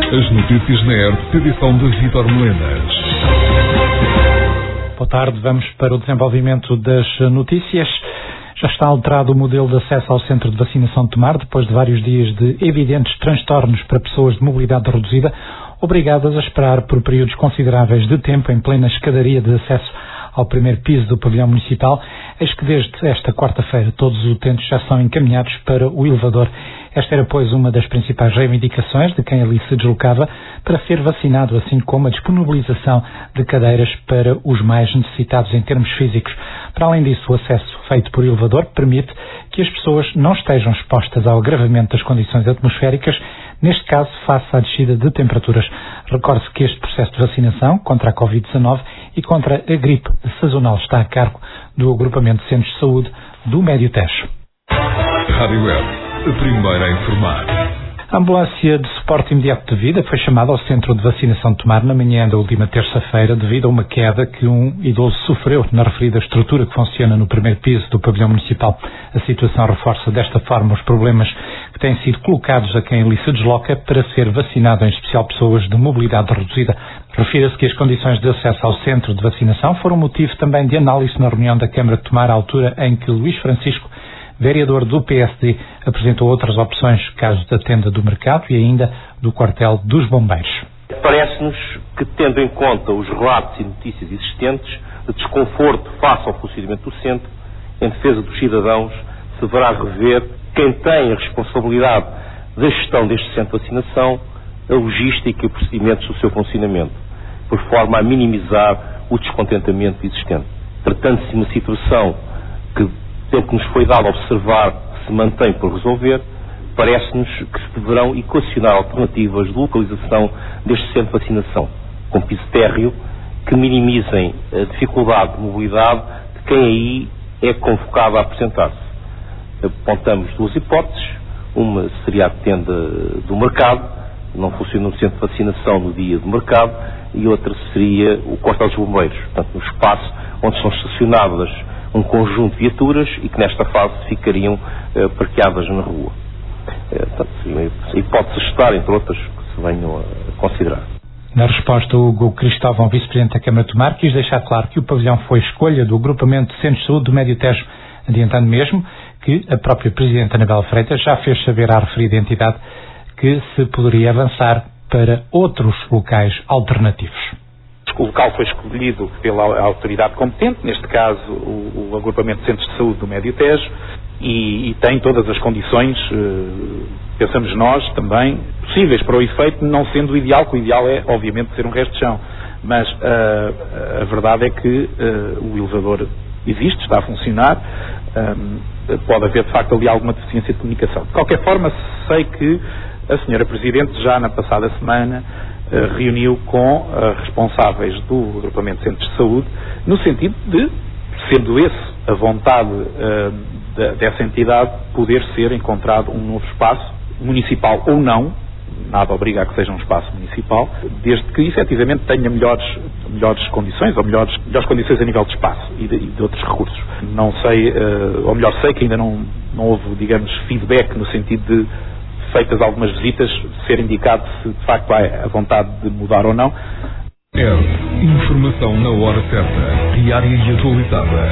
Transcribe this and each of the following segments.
As notícias na ERP, edição de Vítor Melenas. Boa tarde, vamos para o desenvolvimento das notícias. Já está alterado o modelo de acesso ao centro de vacinação de Tomar, depois de vários dias de evidentes transtornos para pessoas de mobilidade reduzida, obrigadas a esperar por períodos consideráveis de tempo em plena escadaria de acesso ao primeiro piso do pavilhão municipal. Eis que desde esta quarta-feira todos os utentes já são encaminhados para o elevador. Esta era, pois, uma das principais reivindicações de quem ali se deslocava para ser vacinado, assim como a disponibilização de cadeiras para os mais necessitados em termos físicos. Para além disso, o acesso feito por elevador permite que as pessoas não estejam expostas ao agravamento das condições atmosféricas, neste caso face à descida de temperaturas. Recorde-se que este processo de vacinação contra a Covid-19 e contra a gripe sazonal está a cargo do agrupamento de centros de saúde do Médio Tejo. Rádio Web, a primeira a informar. A ambulância de suporte imediato de vida foi chamada ao centro de vacinação de Tomar na manhã da última terça-feira devido a uma queda que um idoso sofreu na referida estrutura que funciona no primeiro piso do pavilhão municipal. A situação reforça desta forma os problemas que têm sido colocados a quem ali se desloca para ser vacinado, em especial pessoas de mobilidade reduzida. Refira-se que as condições de acesso ao centro de vacinação foram motivo também de análise na reunião da Câmara de Tomar, à altura em que Luís Francisco, vereador do PSD, apresentou outras opções, caso da tenda do mercado e ainda do quartel dos bombeiros. Parece-nos que, tendo em conta os relatos e notícias existentes de desconforto face ao funcionamento do centro, em defesa dos cidadãos, se deverá rever quem tem a responsabilidade da gestão deste centro de vacinação, a logística e procedimentos do seu funcionamento, por forma a minimizar o descontentamento existente. Tratando-se de uma situação que, pelo que nos foi dado observar, se mantém por resolver, parece-nos que se deverão equacionar alternativas de localização deste centro de vacinação, com piso térreo, que minimizem a dificuldade de mobilidade de quem aí é convocado a apresentar-se. Apontamos duas hipóteses. Uma seria a tenda do mercado, não funciona no centro de vacinação no dia do mercado, e outra seria o quartel dos bombeiros, portanto, no espaço onde são estacionadas um conjunto de viaturas e que nesta fase ficariam parqueadas na rua. Portanto, a hipótese de estar, entre outras, que se venham a considerar. Na resposta, o Hugo Cristóvão, vice-presidente da Câmara de Tomar, quis deixar claro que o pavilhão foi escolha do agrupamento de centros de saúde do Médio Tejo, adiantando mesmo que a própria presidente Anabela Freitas já fez saber à referida entidade que se poderia avançar para outros locais alternativos. O local foi escolhido pela autoridade competente, neste caso o agrupamento de centros de saúde do Médio Tejo, e tem todas as condições, pensamos nós também, possíveis para o efeito, não sendo o ideal, que o ideal é, obviamente, ser um resto de chão. Mas a verdade é que o elevador existe, está a funcionar, pode haver, de facto, ali alguma deficiência de comunicação. De qualquer forma, sei que a senhora Presidente, já na passada semana, reuniu com responsáveis do agrupamento de centros de saúde, no sentido de, sendo esse a vontade dessa entidade, poder ser encontrado um novo espaço, municipal ou não, nada obriga a que seja um espaço municipal, desde que efetivamente tenha melhores condições, ou melhores condições a nível de espaço e de outros recursos. Não sei, ou melhor, sei que ainda não houve, digamos, feedback no sentido de, feitas algumas visitas, ser indicado se de facto há a vontade de mudar ou não. Informação na hora certa, diária e atualizada.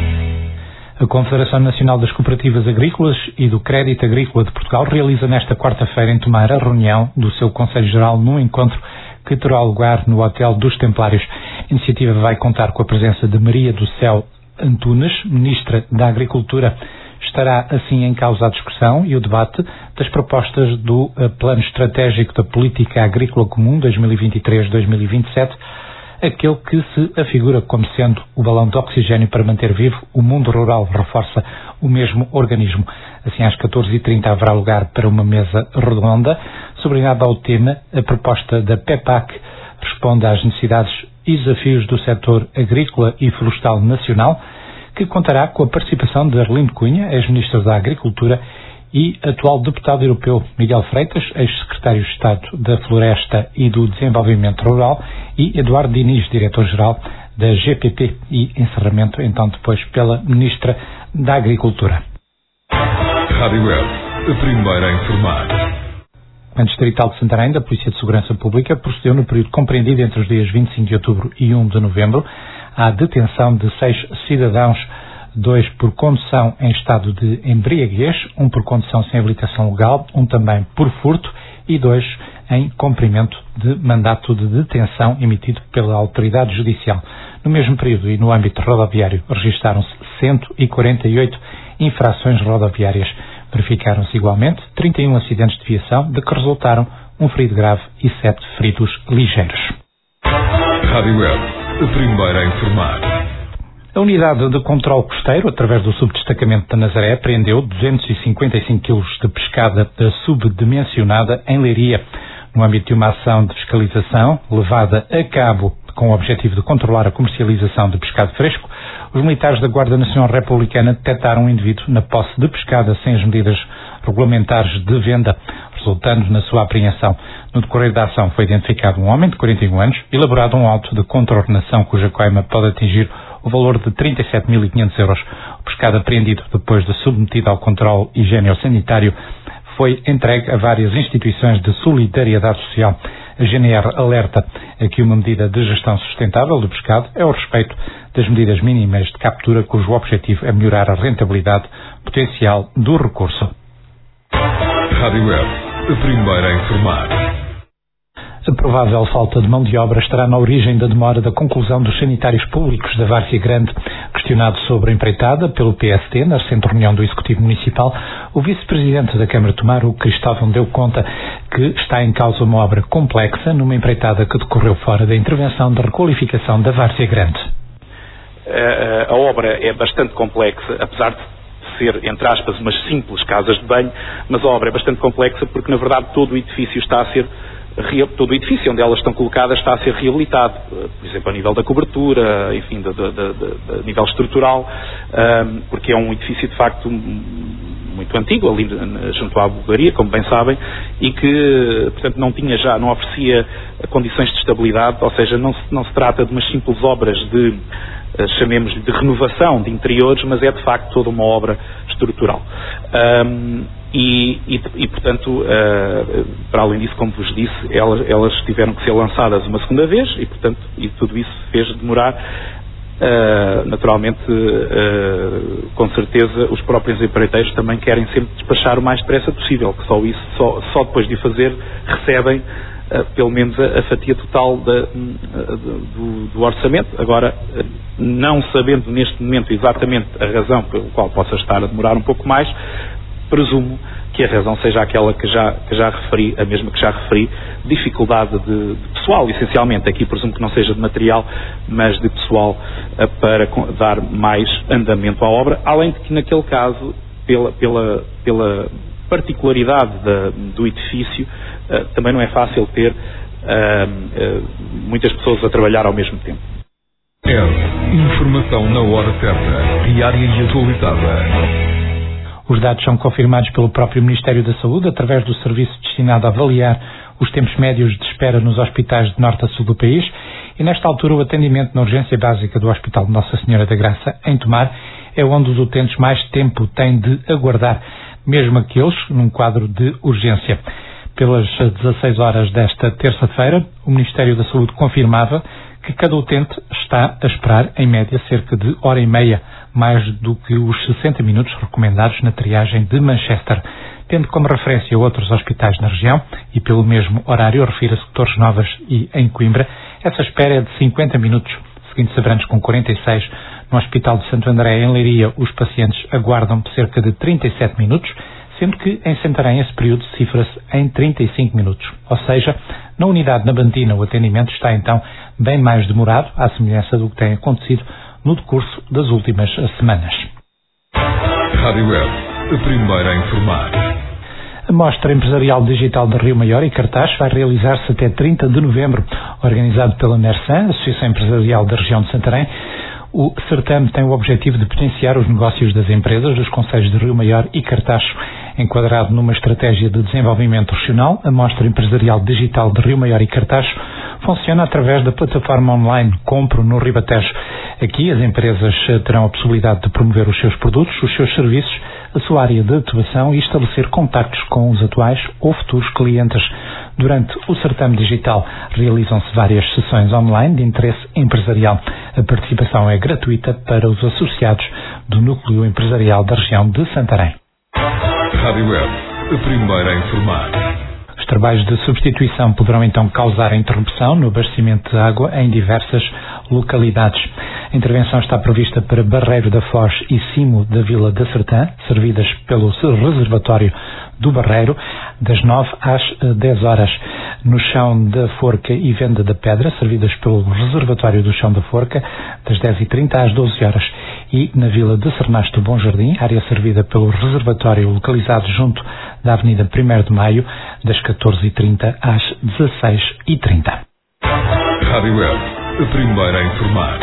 A Confederação Nacional das Cooperativas Agrícolas e do Crédito Agrícola de Portugal realiza nesta quarta-feira em Tomar a reunião do seu Conselho Geral num encontro que terá lugar no Hotel dos Templários. A iniciativa vai contar com a presença de Maria do Céu Antunes, Ministra da Agricultura. Estará assim em causa a discussão e o debate das propostas do Plano Estratégico da Política Agrícola Comum 2023-2027, aquele que se afigura como sendo o balão de oxigênio para manter vivo o mundo rural, reforça o mesmo organismo. Assim, às 14h30 haverá lugar para uma mesa redonda, sublinhada ao tema. A proposta da PEPAC responde às necessidades e desafios do setor agrícola e florestal nacional, que contará com a participação de Arlindo Cunha, ex-ministro da Agricultura, e atual deputado europeu Miguel Freitas, ex-secretário de Estado da Floresta e do Desenvolvimento Rural, e Eduardo Diniz, diretor-geral da GPP, e encerramento, então, depois pela Ministra da Agricultura. Rádio Web, a primeira a informar. A Distrital de Santarém, da Polícia de Segurança Pública, procedeu no período compreendido entre os dias 25 de outubro e 1 de novembro à detenção de 6 cidadãos, 2 por condução em estado de embriaguez, 1 por condução sem habilitação legal, 1 também por furto e 2 em cumprimento de mandato de detenção emitido pela autoridade judicial. No mesmo período e no âmbito rodoviário registaram-se 148 infrações rodoviárias. Verificaram-se igualmente 31 acidentes de viação, de que resultaram um ferido grave e 7 feridos ligeiros. Rádio Web, a primeira a informar. A unidade de controle costeiro, através do subdestacamento da Nazaré, apreendeu 255 kg de pescada subdimensionada em Leiria, no âmbito de uma ação de fiscalização levada a cabo com o objetivo de controlar a comercialização de pescado fresco. Os militares da Guarda Nacional Republicana detectaram um indivíduo na posse de pescada sem as medidas regulamentares de venda, resultando na sua apreensão. No decorrer da ação foi identificado um homem de 41 anos, elaborado um auto de contraordenação cuja coima pode atingir o valor de 37.500 euros. O pescado apreendido, depois de submetido ao controle higiênico-sanitário, foi entregue a várias instituições de solidariedade social. A GNR alerta que uma medida de gestão sustentável do pescado é o respeito das medidas mínimas de captura, cujo objetivo é melhorar a rentabilidade potencial do recurso. Rádio Web, a primeira a informar. A provável falta de mão de obra estará na origem da demora da conclusão dos sanitários públicos da Várzea Grande. Questionado sobre a empreitada pelo PST, na recente reunião do Executivo Municipal, o vice-presidente da Câmara de Tomar, o Cristóvão, deu conta que está em causa uma obra complexa numa empreitada que decorreu fora da intervenção de requalificação da Várzea Grande. A obra é bastante complexa, apesar de ser, entre aspas, umas simples casas de banho, mas a obra é bastante complexa porque, na verdade, todo o edifício está a ser todo o edifício onde elas estão colocadas está a ser reabilitado, por exemplo, a nível da cobertura, enfim, a nível estrutural, porque é um edifício de facto muito antigo, ali junto à Bulgaria, como bem sabem, e que, portanto, não oferecia condições de estabilidade, ou seja, não se trata de umas simples obras de, chamemos-lhe, de renovação de interiores, mas é de facto toda uma obra estrutural. Portanto, para além disso, como vos disse, elas tiveram que ser lançadas uma segunda vez e, portanto, tudo isso fez demorar. Naturalmente, com certeza, os próprios empreiteiros também querem sempre despachar o mais depressa possível, que só depois de o fazer recebem pelo menos a fatia total do orçamento. Agora, não sabendo neste momento exatamente a razão pela qual possa estar a demorar um pouco mais, presumo que a razão seja aquela que já referi, a mesma que já referi, dificuldade de pessoal, essencialmente. Aqui presumo que não seja de material, mas de pessoal para dar mais andamento à obra, além de que naquele caso, pela particularidade do edifício, também não é fácil ter muitas pessoas a trabalhar ao mesmo tempo. Informação na hora certa, diária e atualizada. Os dados são confirmados pelo próprio Ministério da Saúde através do serviço destinado a avaliar os tempos médios de espera nos hospitais de norte a sul do país e, nesta altura, o atendimento na urgência básica do Hospital de Nossa Senhora da Graça, em Tomar, é onde os utentes mais tempo têm de aguardar, mesmo aqueles num quadro de urgência. Pelas 16 horas desta terça-feira, o Ministério da Saúde confirmava que cada utente está a esperar, em média, cerca de hora e meia, mais do que os 60 minutos recomendados na triagem de Manchester. Tendo como referência outros hospitais na região e pelo mesmo horário, refira-se que Torres Novas e em Coimbra, essa espera é de 50 minutos, seguindo-se Abrantes com 46. No Hospital de Santo André, em Leiria, os pacientes aguardam cerca de 37 minutos, sendo que em Santarém esse período cifra-se em 35 minutos. Ou seja, na unidade na Bantina o atendimento está então bem mais demorado, à semelhança do que tem acontecido no decurso das últimas semanas. Rádio Web, a primeira a informar. A Mostra Empresarial Digital de Rio Maior e Cartaz vai realizar-se até 30 de novembro. Organizado pela Nersan, Associação Empresarial da Região de Santarém, o certame tem o objetivo de potenciar os negócios das empresas dos concelhos de Rio Maior e Cartacho. Enquadrado numa estratégia de desenvolvimento regional, a Mostra Empresarial Digital de Rio Maior e Cartacho funciona através da plataforma online Compro no Ribatejo. Aqui as empresas terão a possibilidade de promover os seus produtos, os seus serviços, a sua área de atuação e estabelecer contactos com os atuais ou futuros clientes. Durante o certame digital realizam-se várias sessões online de interesse empresarial. A participação é gratuita para os associados do Núcleo Empresarial da região de Santarém. Rádio Web, a primeira a informar. Os trabalhos de substituição poderão então causar interrupção no abastecimento de água em diversas localidades. A intervenção está prevista para Barreiro da Foz e Cimo da Vila da Sertã, servidas pelo reservatório do Barreiro, das 9 às 10 horas. No Chão da Forca e Venda da Pedra, servidas pelo reservatório do Chão da Forca, das 10h30 às 12 horas. E na Vila de Sernaste do Bom Jardim, área servida pelo reservatório localizado junto da Avenida 1º de Maio, das 14h30 às 16h30. Rádio Web, a primeira a informar.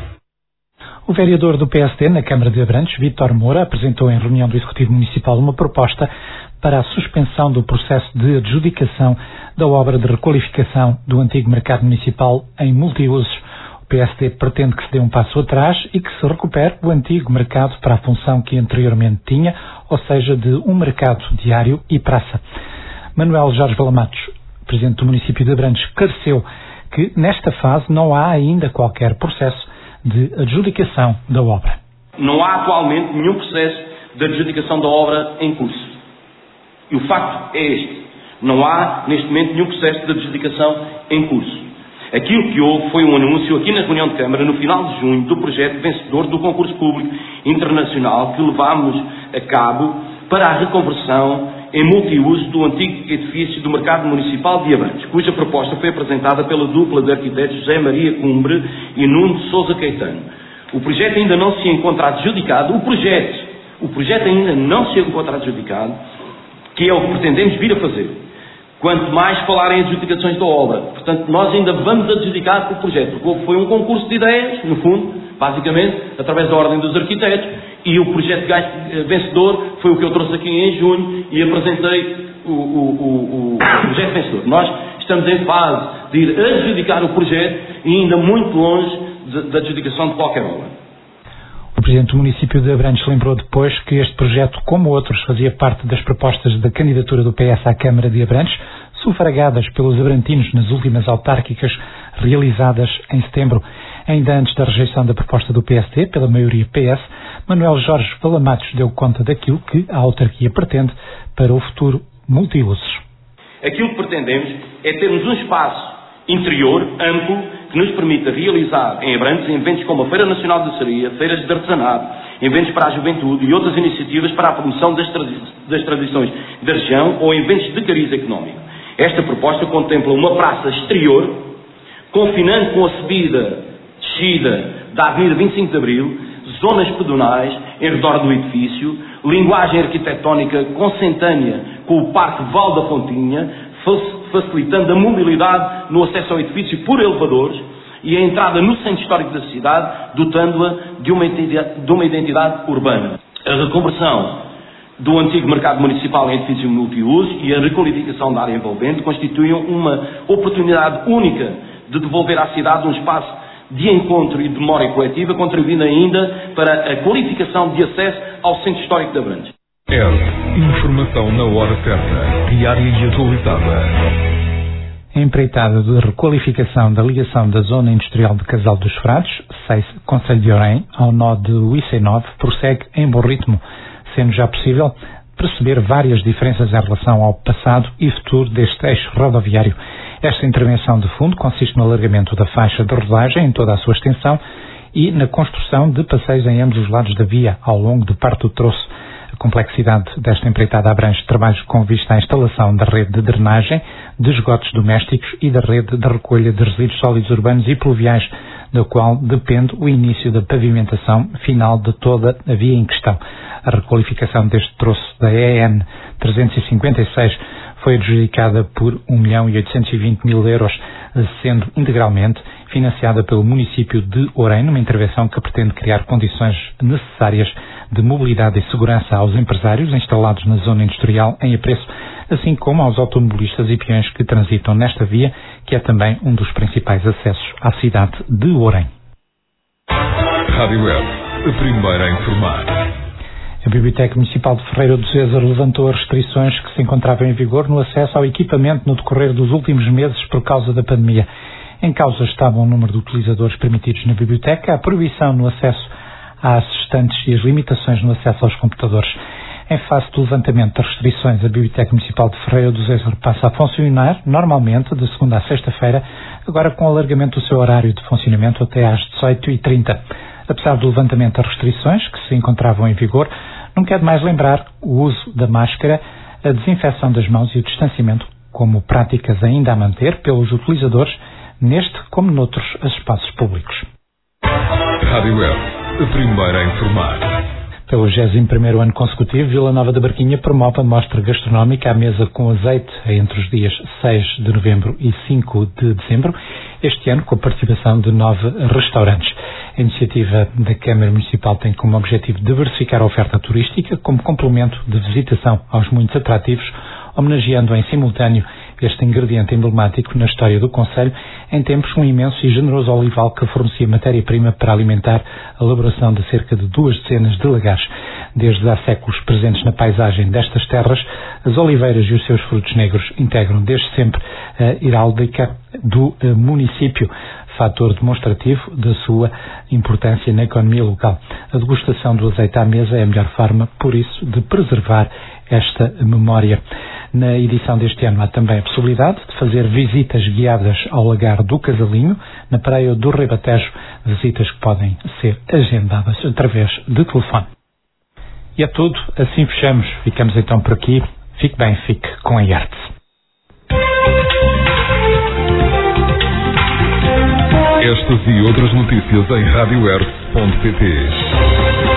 O vereador do PSD na Câmara de Abrantes, Vítor Moura, apresentou em reunião do Executivo Municipal uma proposta para a suspensão do processo de adjudicação da obra de requalificação do antigo mercado municipal em multiusos. O PSD pretende que se dê um passo atrás e que se recupere o antigo mercado para a função que anteriormente tinha, ou seja, de um mercado diário e praça. Manuel Jorge Valamatos, presidente do município de Abrantes, esclareceu que nesta fase não há ainda qualquer processo de adjudicação da obra. Não há atualmente nenhum processo de adjudicação da obra em curso. E o facto é este. Não há, neste momento, nenhum processo de adjudicação em curso. Aquilo que houve foi um anúncio aqui na reunião de Câmara, no final de junho, do projeto vencedor do concurso público internacional que levámos a cabo para a reconversão em multiuso do antigo edifício do Mercado Municipal de Abrantes, cuja proposta foi apresentada pela dupla de arquitetos José Maria Cumbre e Nuno de Sousa Caetano. O projeto ainda não se encontra adjudicado, o projeto ainda não se encontra adjudicado, que é o que pretendemos vir a fazer. Quanto mais falar em adjudicações da obra. Portanto, nós ainda vamos adjudicar o projeto, porque foi um concurso de ideias, no fundo, basicamente, através da ordem dos arquitetos, e o projeto vencedor foi o que eu trouxe aqui em junho e apresentei o projeto vencedor. Nós estamos em fase de ir adjudicar o projeto e ainda muito longe da adjudicação de qualquer obra. O presidente do município de Abrantes lembrou depois que este projeto, como outros, fazia parte das propostas da candidatura do PS à Câmara de Abrantes, sufragadas pelos abrantinos nas últimas autárquicas realizadas em setembro. Ainda antes da rejeição da proposta do PSD pela maioria PS, Manuel Jorge Valamatos deu conta daquilo que a autarquia pretende para o futuro multiusos. Aquilo que pretendemos é termos um espaço interior, amplo, que nos permita realizar em Abrantes eventos como a Feira Nacional de Ceria, feiras de artesanato, eventos para a juventude e outras iniciativas para a promoção das tradições da região ou eventos de cariz económico. Esta proposta contempla uma praça exterior, confinando com a subida, descida da Avenida 25 de Abril, zonas pedonais em redor do edifício, linguagem arquitetónica consentânea com o Parque Val da Fontinha, facilitando a mobilidade no acesso ao edifício por elevadores e a entrada no centro histórico da cidade, dotando-a de uma identidade urbana. A reconversão do antigo mercado municipal em edifício multiuso e a requalificação da área envolvente constituem uma oportunidade única de devolver à cidade um espaço de encontro e de memória coletiva, contribuindo ainda para a qualificação de acesso ao centro histórico de Abrantes. Informação na hora certa, diária e atualizada. A empreitada de requalificação da ligação da Zona Industrial de Casal dos Frades, Concelho de Orém, ao nó de IC9, prossegue em bom ritmo, sendo já possível perceber várias diferenças em relação ao passado e futuro deste eixo rodoviário. Esta intervenção de fundo consiste no alargamento da faixa de rodagem em toda a sua extensão e na construção de passeios em ambos os lados da via, ao longo de parte do troço. A complexidade desta empreitada abrange trabalhos com vista à instalação da rede de drenagem, de esgotos domésticos e da rede de recolha de resíduos sólidos urbanos e pluviais, da qual depende o início da pavimentação final de toda a via em questão. A requalificação deste troço da EN 356 foi adjudicada por 1.820.000 euros, sendo integralmente financiada pelo município de Orém, numa intervenção que pretende criar condições necessárias de mobilidade e segurança aos empresários instalados na zona industrial em apreço, assim como aos automobilistas e peões que transitam nesta via, que é também um dos principais acessos à cidade de Orém. Rádio Web, a primeira a informar. A Biblioteca Municipal de Ferreira do César levantou as restrições que se encontravam em vigor no acesso ao equipamento no decorrer dos últimos meses por causa da pandemia. Em causa estavam o número de utilizadores permitidos na biblioteca, a proibição no acesso às estantes e as limitações no acesso aos computadores. Em face do levantamento das restrições, a Biblioteca Municipal de Ferreira do César passa a funcionar normalmente de segunda a sexta-feira, agora com o alargamento do seu horário de funcionamento até às 18h30. Apesar do levantamento das restrições que se encontravam em vigor, não quer demais lembrar o uso da máscara, a desinfecção das mãos e o distanciamento como práticas ainda a manter pelos utilizadores neste como noutros espaços públicos. Rádio Web, a primeira a informar. Pelo 21º ano consecutivo, Vila Nova da Barquinha promove a mostra gastronómica à mesa com azeite entre os dias 6 de novembro e 5 de dezembro, este ano com a participação de 9 restaurantes. A iniciativa da Câmara Municipal tem como objetivo diversificar a oferta turística como complemento de visitação aos muitos atrativos, homenageando em simultâneo este ingrediente emblemático na história do concelho, em tempos um imenso e generoso olival que fornecia matéria-prima para alimentar a elaboração de cerca de 2 dezenas de lagares. Desde há séculos presentes na paisagem destas terras, as oliveiras e os seus frutos negros integram desde sempre a heráldica do município, fator demonstrativo da sua importância na economia local. A degustação do azeite à mesa é a melhor forma, por isso, de preservar esta memória. Na edição deste ano há também a possibilidade de fazer visitas guiadas ao Lagar do Casalinho, na praia do Ribatejo, visitas que podem ser agendadas através de telefone. E é tudo, assim fechamos. Ficamos então por aqui. Fique bem, fique com a IERTS. Estas e outras notícias em radioerts.pt.